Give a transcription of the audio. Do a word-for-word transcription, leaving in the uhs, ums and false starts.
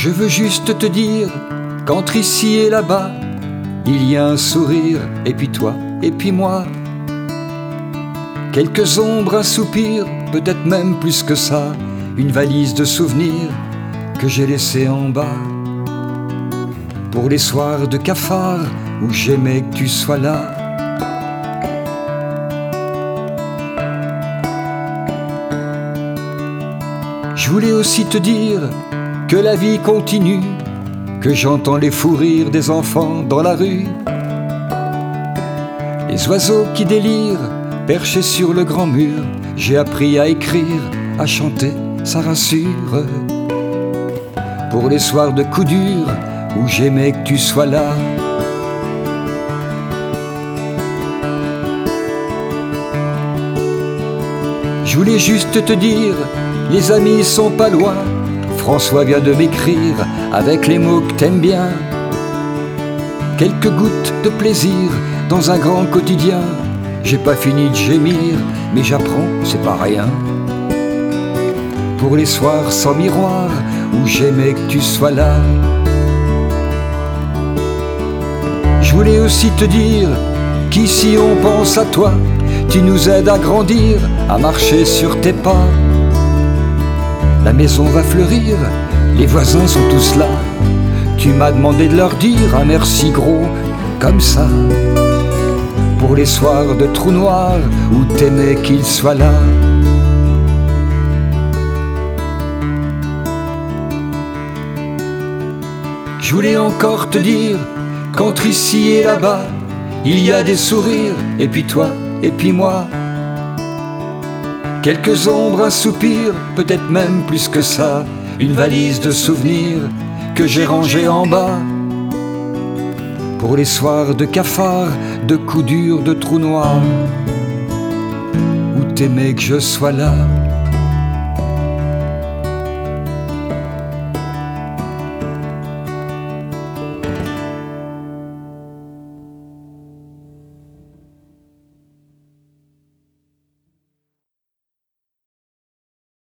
Je veux juste te dire qu'entre ici et là-bas, il y a un sourire, et puis toi, et puis moi. Quelques ombres, un soupir, peut-être même plus que ça, une valise de souvenirs que j'ai laissée en bas. Pour les soirs de cafard où j'aimais que tu sois là. Je voulais aussi te dire que la vie continue, que j'entends les fous rires des enfants dans la rue, les oiseaux qui délirent, perchés sur le grand mur. J'ai appris à écrire, à chanter, ça rassure. Pour les soirs de coups durs où j'aimais que tu sois là. Je voulais juste te dire, les amis sont pas loin. François vient de m'écrire avec les mots que t'aimes bien. Quelques gouttes de plaisir dans un grand quotidien. J'ai pas fini de gémir, mais j'apprends, c'est pas rien. Pour les soirs sans miroir où j'aimais que tu sois là. Je voulais aussi te dire qu'ici on pense à toi. Tu nous aides à grandir, à marcher sur tes pas. La maison va fleurir, les voisins sont tous là. Tu m'as demandé de leur dire un merci gros, comme ça. Pour les soirs de trou noir où t'aimais qu'ils soient là. Je voulais encore te dire qu'entre ici et là-bas, il y a des sourires, et puis toi, et puis moi. Quelques ombres, un soupir, peut-être même plus que ça, une valise de souvenirs que j'ai rangée en bas. Pour les soirs de cafard, de coups durs, de trous noirs, où t'aimais que je sois là.